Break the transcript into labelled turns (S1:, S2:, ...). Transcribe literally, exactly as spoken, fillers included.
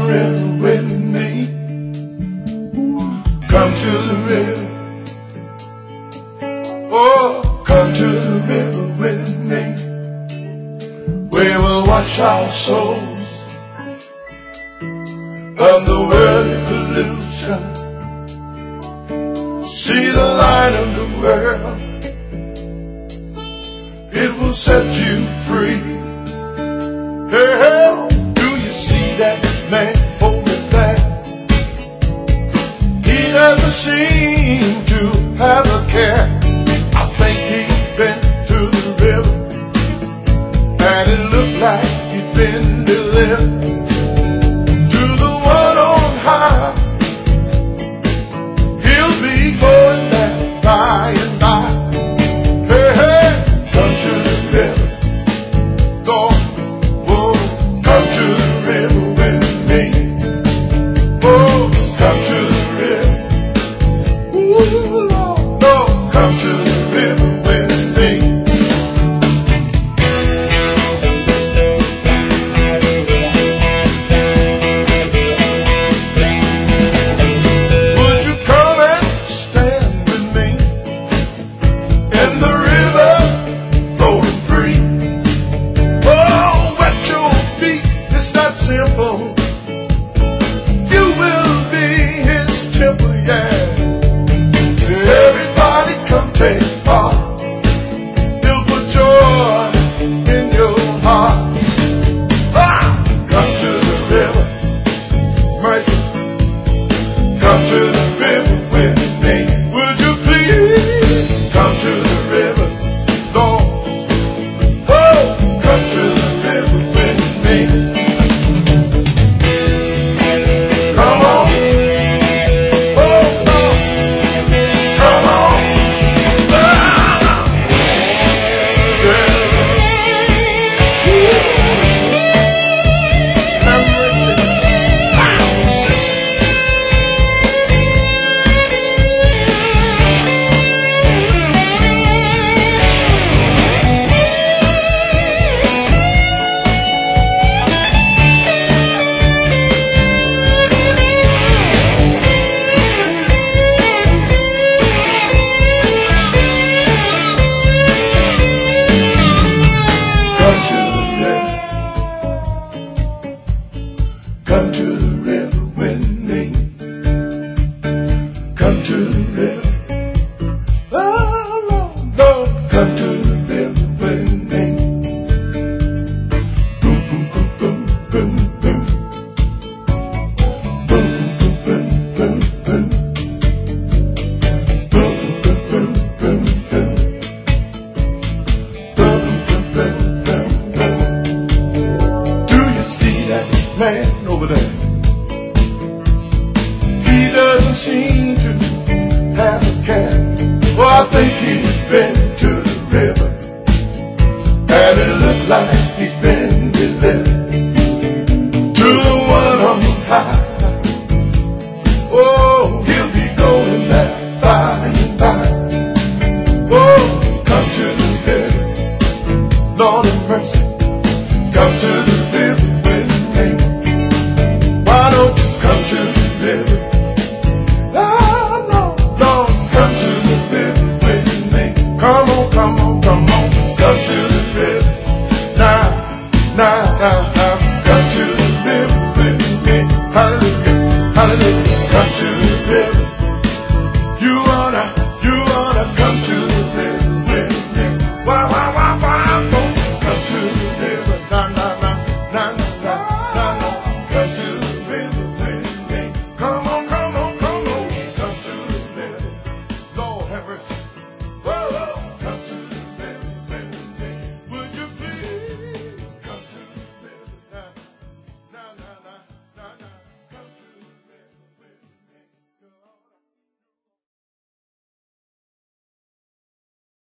S1: river with me. Come to the river. Oh, come to the river with me. We will wash our souls of the worldly pollution. See the light of the world. It will set you free. Hey, hey, do you see that man over there? He doesn't seem to have a care. I think he's been to the river, and it looked like he's been delivered to the one on high. He'll be going there by and by. Hey, hey, come to the river. Go, oh, come to the river with me. Oh, come to the river. Ooh, Lord, no, come to the river with me. Would you come and stand with me in the river, flowing free? Oh, wet your feet, it's that simple. You will be his temple, yeah. Everybody come take part. He'll put joy in your heart. Ah, come to the river, mercy. Come to the river with me. Would you please come to the river, Lord? Oh, come to the river with me. Come on. Oh, Lord. Come on. Ah, yeah. Have mercy. Come to the river. Come to the river with me. Come to the river. Oh, Lord, Lord, come to the river with me. Boom, boom, boom, boom, boom, boom. Boom, boom, boom, boom, boom. Boom, boom, boom, boom, boom. Boom, boom, boom, boom, boom. Do you see that man over there? He doesn't seem to have a care. Well, I think he's been to the river, and it looks like he's been delivered to the one on high. Oh, he'll be going there by and by. Oh, come to the river, Lord have mercy. Come to the river with me. Why don't you come to the river? Ah, Lord, Lord, come to the river with me. Come on, come on, come on, come to the river. Now, now, now.